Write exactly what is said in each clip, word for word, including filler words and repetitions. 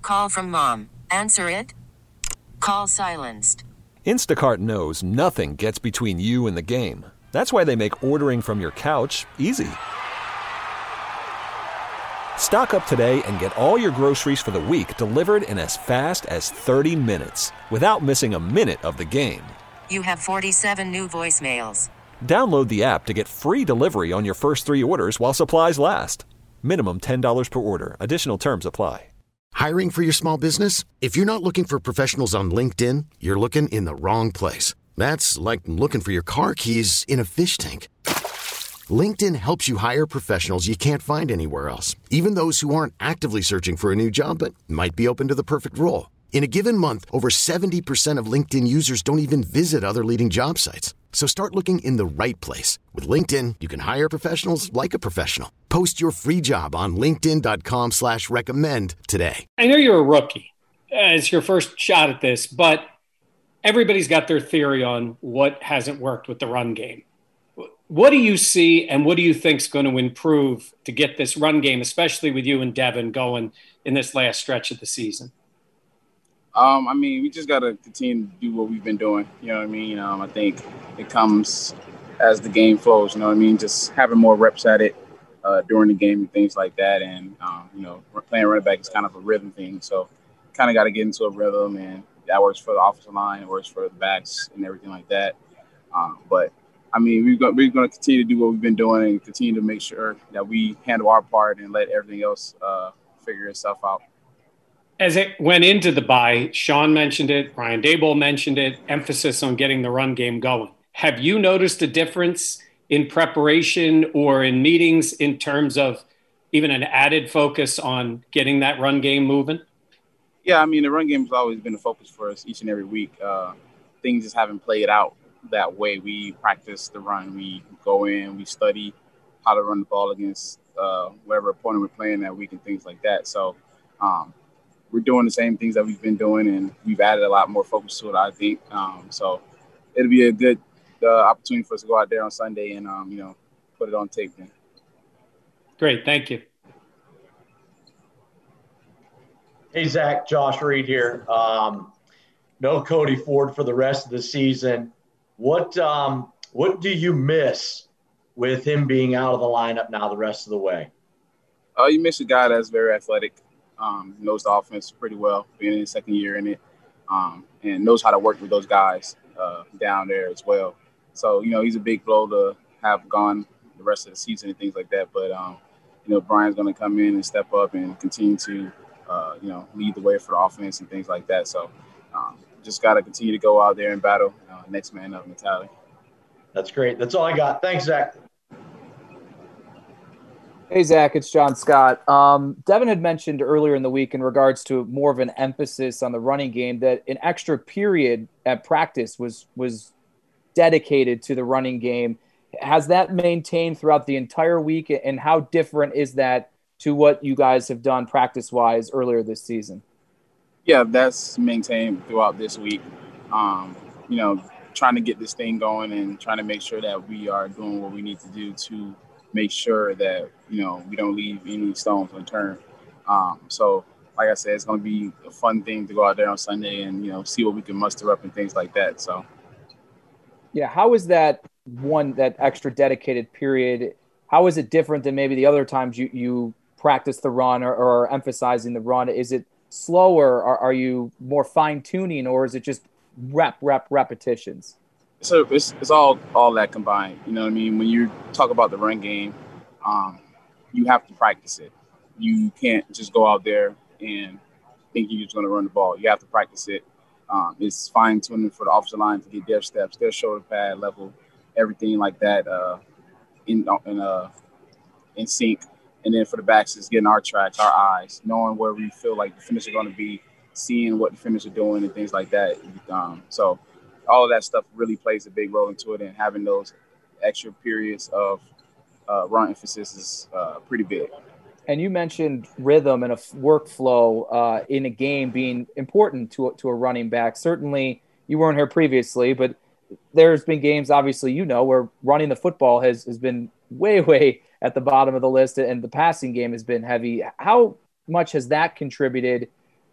Call from mom. Answer it. Call silenced. Instacart knows nothing gets between you and the game. That's why they make ordering from your couch easy. Stock up today and get all your groceries for the week delivered in as fast as thirty minutes without missing a minute of the game. You have forty-seven new voicemails. Download the app to get free delivery on your first three orders while supplies last. Minimum ten dollars per order. Additional terms apply. Hiring for your small business? If you're not looking for professionals on LinkedIn, you're looking in the wrong place. That's like looking for your car keys in a fish tank. LinkedIn helps you hire professionals you can't find anywhere else, even those who aren't actively searching for a new job but might be open to the perfect role. In a given month, over seventy percent of LinkedIn users don't even visit other leading job sites. So start looking in the right place. With LinkedIn, you can hire professionals like a professional. Post your free job on linkedin.com slash recommend today. I know you're a rookie. Uh, it's your first shot at this, but everybody's got their theory on what hasn't worked with the run game. What do you see and what do you think is going to improve to get this run game, especially with you and Devin going in this last stretch of the season? Um, I mean, we just got to continue to do what we've been doing. You know what I mean? Um, I think it comes as the game flows, you know what I mean? Just having more reps at it uh, during the game and things like that. And, um, you know, playing running back is kind of a rhythm thing. So kind of got to get into a rhythm, and that works for the offensive line. It works for the backs and everything like that. Um, but, I mean, we're going we're to continue to do what we've been doing and continue to make sure that we handle our part and let everything else uh, figure itself out. As it went into the bye, Sean mentioned it, Brian Daboll mentioned it, emphasis on getting the run game going. Have you noticed a difference in preparation or in meetings in terms of even an added focus on getting that run game moving? Yeah, I mean, the run game has always been a focus for us each and every week. Uh, things just haven't played out that way. We practice the run. We go in, we study how to run the ball against uh, whatever opponent we're playing that week and things like that. So, um, we're doing the same things that we've been doing, and we've added a lot more focus to it, I think. Um, so it'll be a good uh, opportunity for us to go out there on Sunday and, um, you know, put it on tape then. Great. Thank you. Hey, Zach, Josh Reed here. Um, no Cody Ford for the rest of the season. What um, what do you miss with him being out of the lineup now the rest of the way? Uh, you miss a guy that's very athletic. Um, knows the offense pretty well, being in his second year in it, um, and knows how to work with those guys uh, down there as well. So, you know, he's a big blow to have gone the rest of the season and things like that. But, um, you know, Brian's going to come in and step up and continue to, uh, you know, lead the way for the offense and things like that. So um, just got to continue to go out there and battle uh, next man up mentality. That's great. That's all I got. Thanks, Zach. Hey, Zach, it's John Scott. Um, Devin had mentioned earlier in the week in regards to more of an emphasis on the running game that an extra period at practice was was dedicated to the running game. Has that maintained throughout the entire week, and how different is that to what you guys have done practice-wise earlier this season? Yeah, that's maintained throughout this week. Um, you know, trying to get this thing going and trying to make sure that we are doing what we need to do to make sure that, you know, we don't leave any stones unturned. Um, so, like I said, it's going to be a fun thing to go out there on Sunday and, you know, see what we can muster up and things like that. So, yeah, how is that one, that extra dedicated period, how is it different than maybe the other times you, you practice the run or, or are emphasizing the run? Is it slower? Or are you more fine-tuning, or is it just rep, rep, repetitions? So it's it's all all that combined. You know what I mean? When you talk about the run game, um, you have to practice it. You can't just go out there and think you're just going to run the ball. You have to practice it. Um, it's fine tuning for the offensive line to get their steps, their shoulder pad level, everything like that uh, in in uh, in sync. And then for the backs, it's getting our tracks, our eyes, knowing where we feel like the finish is going to be, seeing what the finish is doing and things like that. Um, so. All of that stuff really plays a big role into it, and having those extra periods of uh, run emphasis is uh, pretty big. And you mentioned rhythm and a workflow uh, in a game being important to, to a running back. Certainly you weren't here previously, but there's been games, obviously, you know, where running the football has, has been way, way at the bottom of the list, and the passing game has been heavy. How much has that contributed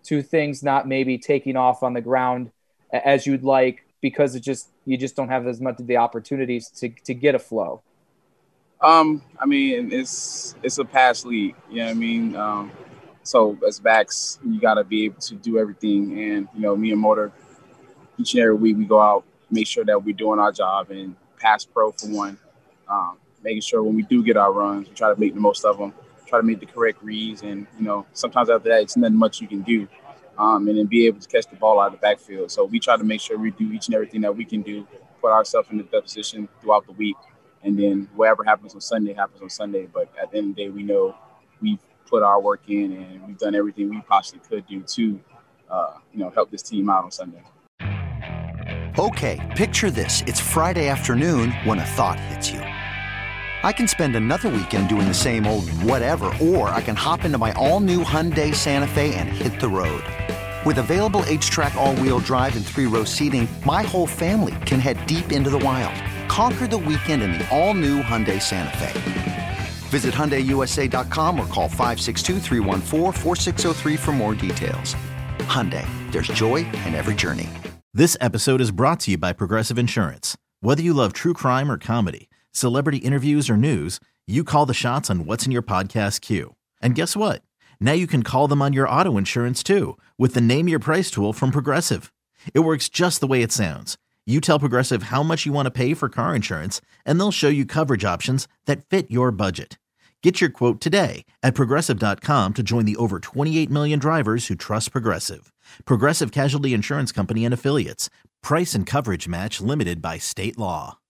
to things not maybe taking off on the ground as you'd like because it just you just don't have as much of the opportunities to, to get a flow? Um, I mean, it's it's a pass league, you know what I mean? Um, so as backs, you got to be able to do everything. And, you know, me and Motor, each and every week we go out, make sure that we're doing our job and pass pro for one, um, making sure when we do get our runs, we try to make the most of them, try to make the correct reads. And, you know, sometimes after that, it's nothing much you can do. Um, and then be able to catch the ball out of the backfield. So we try to make sure we do each and everything that we can do, put ourselves in the best position throughout the week. And then whatever happens on Sunday happens on Sunday. But at the end of the day, we know we've put our work in and we've done everything we possibly could do to, uh, you know, help this team out on Sunday. Okay, picture this. It's Friday afternoon when a thought hits you. I can spend another weekend doing the same old whatever, or I can hop into my all-new Hyundai Santa Fe and hit the road. With available H-Track all-wheel drive and three-row seating, my whole family can head deep into the wild. Conquer the weekend in the all-new Hyundai Santa Fe. Visit Hyundai U S A dot com or call five six two, three one four, four six zero three for more details. Hyundai, there's joy in every journey. This episode is brought to you by Progressive Insurance. Whether you love true crime or comedy, celebrity interviews or news, you call the shots on what's in your podcast queue. And guess what? Now you can call them on your auto insurance too with the Name Your Price tool from Progressive. It works just the way it sounds. You tell Progressive how much you want to pay for car insurance, and they'll show you coverage options that fit your budget. Get your quote today at Progressive dot com to join the over twenty-eight million drivers who trust Progressive. Progressive Casualty Insurance Company and Affiliates. Price and coverage match limited by state law.